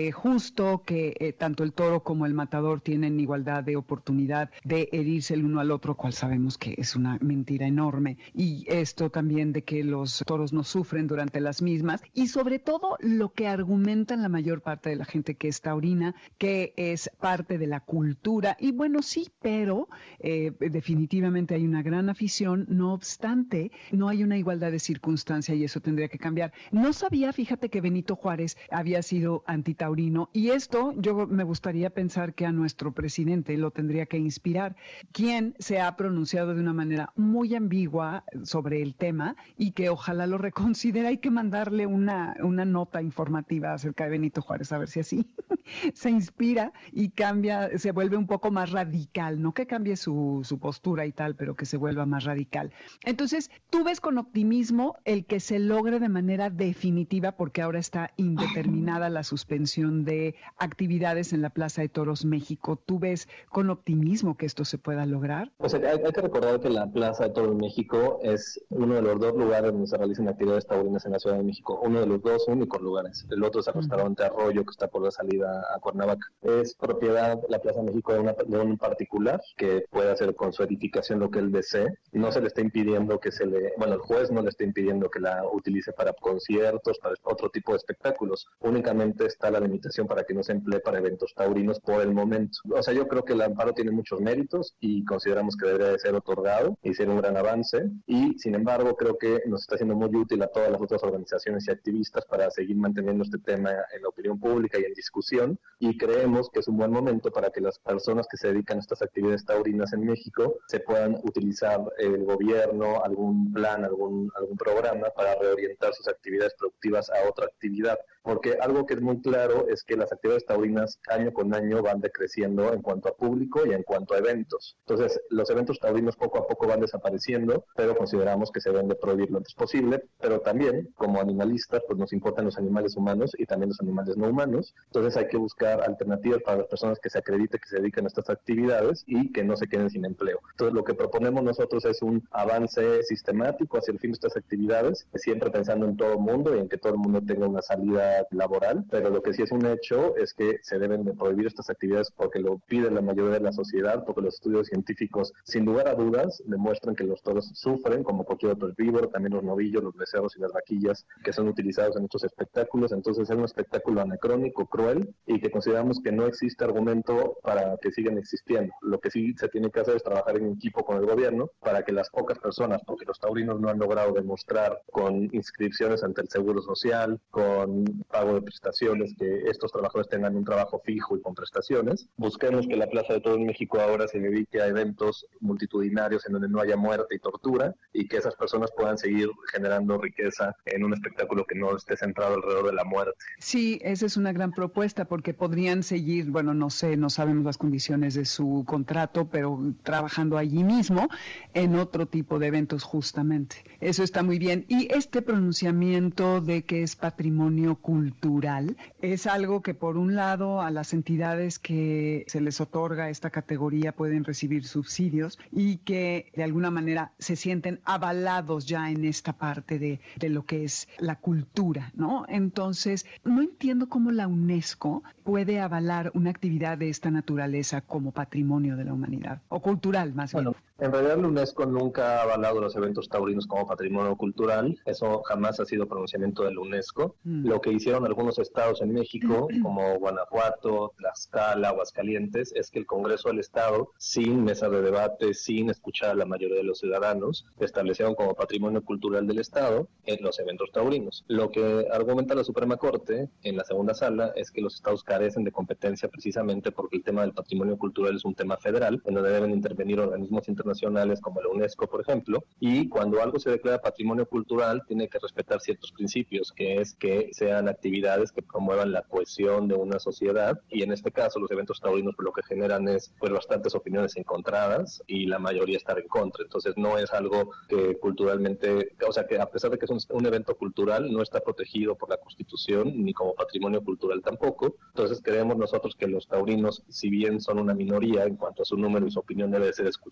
Speaker 2: justo, que tanto el toro como el matador tienen igualdad de oportunidad de herirse el uno al otro, cual sabemos que es una mentira enorme. Y esto también de que los toros no sufren durante las mismas. Y sobre todo lo que argumentan la mayor parte de la gente que es taurina, que es parte de la cultura. Y bueno, sí, pero definitivamente hay una gran afición. No obstante, no hay una igualdad de circunstancia y eso tendría que cambiar. No sabía, fíjate, que Benito Juárez había sido antitaurino, y esto yo me gustaría pensar que a nuestro presidente lo tendría que inspirar, quien se ha pronunciado de una manera muy ambigua sobre el tema y que ojalá lo reconsidere. Hay que mandarle una nota informativa acerca de Benito Juárez, a ver si así se inspira y cambia, se vuelve un poco más radical, no que cambie su postura y tal, pero que se vuelva más radical. Entonces, tú ves con optimismo el que se logre de manera definitiva, porque ahora está indeterminada la suspensión de actividades en la Plaza de Toros México. ¿Tú ves con optimismo que esto se pueda lograr?
Speaker 5: Pues hay que recordar que la Plaza de Toros México es uno de los dos lugares donde se realizan actividades taurinas en la Ciudad de México, uno de los dos únicos lugares. El otro es el restaurante Arroyo, que está por la salida a Cuernavaca. Es propiedad, la Plaza de México, de un particular que puede hacer con su edificación lo que él desee. No se le está impidiendo el juez no le está impidiendo que la utilice para conciertos, para otro tipo de espectáculos. Únicamente está la limitación para que no se emplee para eventos taurinos por el momento. O sea, yo creo que el amparo tiene muchos méritos y consideramos que debería de ser otorgado y ser un gran avance, y sin embargo creo que nos está siendo muy útil a todas las otras organizaciones y activistas para seguir manteniendo este tema en la opinión pública y en discusión, y creemos que es un buen momento para que las personas que se dedican a estas actividades taurinas en México se puedan utilizar el gobierno, algún plan, algún programa para reorientar sus actividades productivas a otra actividad. Porque algo que es muy claro es que las actividades taurinas año con año van decreciendo en cuanto a público y en cuanto a eventos. Entonces, los eventos taurinos poco a poco van desapareciendo, pero consideramos que se deben de prohibir lo antes posible. Pero también, como animalistas, pues nos importan los animales humanos y también los animales no humanos. Entonces hay que buscar alternativas para las personas que se acredite que se dedican a estas actividades y que no se queden sin empleo. Entonces, lo que proponemos nosotros es un avance sistemático hacia el fin de estas actividades, siempre pensando en todo el mundo y en que todo el mundo tenga una salida laboral, pero lo que sí es un hecho es que se deben de prohibir estas actividades porque lo pide la mayoría de la sociedad, porque los estudios científicos, sin lugar a dudas, demuestran que los toros sufren, como cualquier otro herbívoro, también los novillos, los becerros y las vaquillas que son utilizados en estos espectáculos. Entonces es un espectáculo anacrónico, cruel, y que consideramos que no existe argumento para que sigan existiendo. Lo que sí se tiene que hacer es trabajar en equipo con el gobierno para que las pocas personas, porque los taurinos no han logrado demostrar con inscripciones ante el Seguro Social, con pago de prestaciones, que estos trabajadores tengan un trabajo fijo y con prestaciones. Busquemos que la Plaza de Toros México ahora se dedique a eventos multitudinarios en donde no haya muerte y tortura, y que esas personas puedan seguir generando riqueza en un espectáculo que no esté centrado alrededor de la muerte.
Speaker 2: Sí, esa es una gran propuesta, porque podrían seguir, bueno, no sé, no sabemos las condiciones de su contrato, pero trabajando allí mismo en otro tipo de eventos justamente. Eso está muy bien. Y este pronunciamiento de que es patrimonio cultural es algo que, por un lado, a las entidades que se les otorga esta categoría pueden recibir subsidios y que de alguna manera se sienten avalados ya en esta parte de lo que es la cultura, ¿no? Entonces, no entiendo cómo la UNESCO puede avalar una actividad de esta naturaleza como patrimonio de la humanidad, o cultural más bien.
Speaker 5: En realidad la UNESCO nunca ha avalado los eventos taurinos como patrimonio cultural. Eso jamás ha sido pronunciamiento de la UNESCO. Lo que hicieron algunos estados en México, como Guanajuato, Tlaxcala, Aguascalientes, es que el Congreso del Estado, sin mesa de debate, sin escuchar a la mayoría de los ciudadanos, establecieron como patrimonio cultural del Estado en los eventos taurinos. Lo que argumenta la Suprema Corte en la segunda sala es que los estados carecen de competencia precisamente porque el tema del patrimonio cultural es un tema federal, en donde deben intervenir organismos internacionales como la UNESCO, por ejemplo, y cuando algo se declara patrimonio cultural tiene que respetar ciertos principios, que es que sean actividades que promuevan la cohesión de una sociedad, y en este caso los eventos taurinos lo que generan es pues bastantes opiniones encontradas y la mayoría estar en contra. Entonces no es algo que culturalmente, o sea, que a pesar de que es un evento cultural, no está protegido por la Constitución ni como patrimonio cultural tampoco. Entonces creemos nosotros que los taurinos, si bien son una minoría en cuanto a su número y su opinión debe ser escuchada y respetada,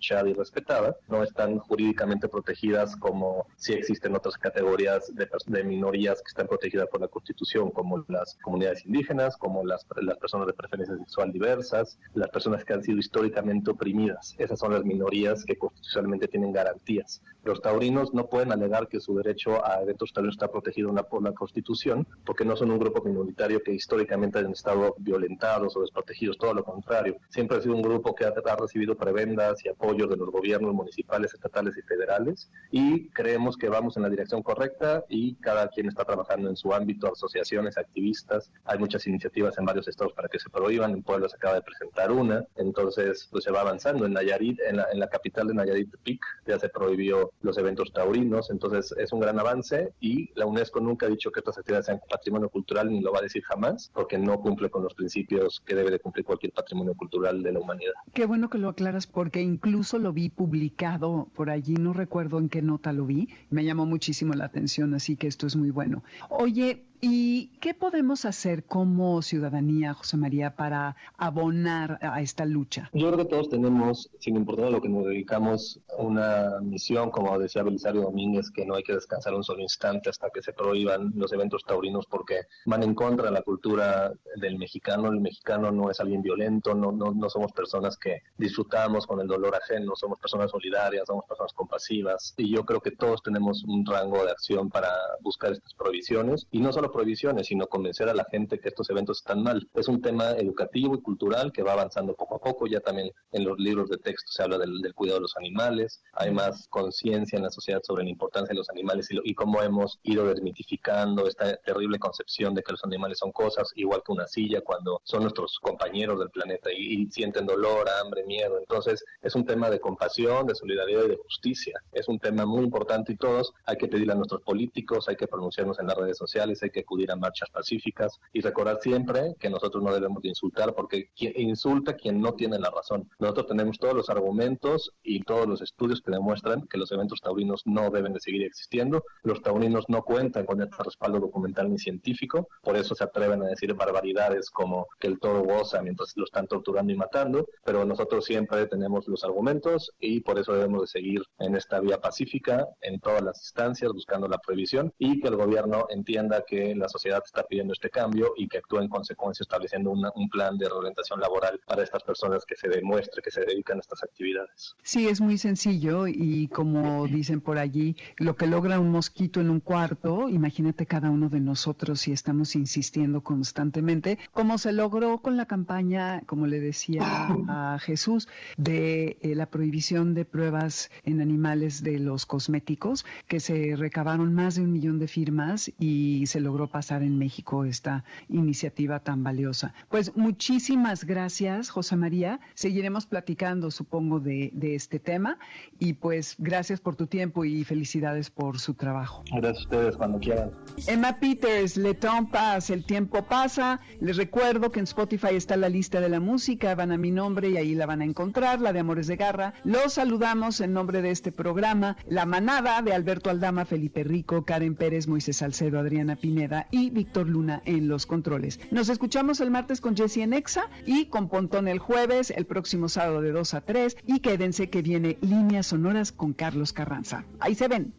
Speaker 5: respetada, no están jurídicamente protegidas como si existen otras categorías de minorías que están protegidas por la Constitución, como las comunidades indígenas, como las personas de preferencia sexual diversas, las personas que han sido históricamente oprimidas. Esas son las minorías que constitucionalmente tienen garantías. Los taurinos no pueden alegar que su derecho a eventos taurinos está protegido por la Constitución, porque no son un grupo minoritario que históricamente han estado violentados o desprotegidos, todo lo contrario. Siempre ha sido un grupo que ha recibido prebendas y apoyos de los gobiernos municipales, estatales y federales, y creemos que vamos en la dirección correcta y cada quien está trabajando en su ámbito, asociaciones, activistas. Hay muchas iniciativas en varios estados para que se prohíban, en Puebla se acaba de presentar una, entonces pues se va avanzando. En Nayarit, en la capital de Nayarit, Tepic, ya se prohibió los eventos taurinos, entonces es un gran avance, y la UNESCO nunca ha dicho que estas actividades sean patrimonio cultural, ni lo va a decir jamás, porque no cumple con los principios que debe de cumplir cualquier patrimonio cultural de la humanidad.
Speaker 2: Qué bueno que lo aclaras, porque incluso lo vi publicado por allí, no recuerdo en qué nota lo vi, me llamó muchísimo la atención, así que esto es muy bueno. Oye, ¿y qué podemos hacer como ciudadanía, José María, para abonar a esta lucha?
Speaker 5: Yo creo que todos tenemos, sin importar a lo que nos dedicamos, una misión, como decía Belisario Domínguez, que no hay que descansar un solo instante hasta que se prohíban los eventos taurinos, porque van en contra de la cultura del mexicano. El mexicano no es alguien violento, no somos personas que disfrutamos con el dolor ajeno, somos personas solidarias, somos personas compasivas, y yo creo que todos tenemos un rango de acción para buscar estas prohibiciones, y no solo prohibiciones, sino convencer a la gente que estos eventos están mal. Es un tema educativo y cultural que va avanzando poco a poco. Ya también en los libros de texto se habla del cuidado de los animales, hay más conciencia en la sociedad sobre la importancia de los animales y cómo hemos ido desmitificando esta terrible concepción de que los animales son cosas, igual que una silla, cuando son nuestros compañeros del planeta y sienten dolor, hambre, miedo. Entonces es un tema de compasión, de solidaridad y de justicia. Es un tema muy importante, y todos hay que pedirle a nuestros políticos, hay que pronunciarnos en las redes sociales, hay que acudir a marchas pacíficas y recordar siempre que nosotros no debemos de insultar, porque quien insulta quien no tiene la razón. Nosotros tenemos todos los argumentos y todos los estudios que demuestran que los eventos taurinos no deben de seguir existiendo. Los taurinos no cuentan con este respaldo documental ni científico, por eso se atreven a decir barbaridades como que el toro goza mientras lo están torturando y matando, pero nosotros siempre tenemos los argumentos y por eso debemos de seguir en esta vía pacífica en todas las instancias buscando la prohibición, y que el gobierno entienda que la sociedad está pidiendo este cambio y que actúe en consecuencia estableciendo un plan de reorientación laboral para estas personas que se demuestre que se dedican a estas actividades.
Speaker 2: Sí, es muy sencillo, y como dicen por allí, lo que logra un mosquito en un cuarto, imagínate cada uno de nosotros si estamos insistiendo constantemente, como se logró con la campaña, como le decía a Jesús, de la prohibición de pruebas en animales de los cosméticos, que se recabaron más de 1 millón de firmas y se logró pasar en México esta iniciativa tan valiosa. Pues muchísimas gracias, José María. Seguiremos platicando, supongo, de este tema, y pues gracias por tu tiempo y felicidades por su trabajo.
Speaker 5: Gracias a ustedes, cuando quieran.
Speaker 2: Emma Peters, Le Temps passe, el tiempo pasa. Les recuerdo que en Spotify está la lista de la música, van a mi nombre y ahí la van a encontrar, la de Amores de Garra. Los saludamos en nombre de este programa, La Manada de Alberto Aldama, Felipe Rico, Karen Pérez, Moisés Salcedo, Adriana Pineda y Víctor Luna en los controles. Nos escuchamos el martes con Jessy en Exa y con Pontón el jueves, el próximo sábado de 2 a 3, y quédense que viene Líneas Sonoras con Carlos Carranza. Ahí se ven.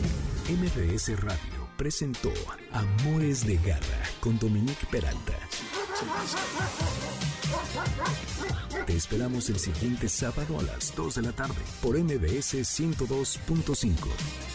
Speaker 1: MBS Radio presentó Amores de Garra con Dominique Peralta. Te esperamos el siguiente sábado a las 2 de la tarde por MBS 102.5.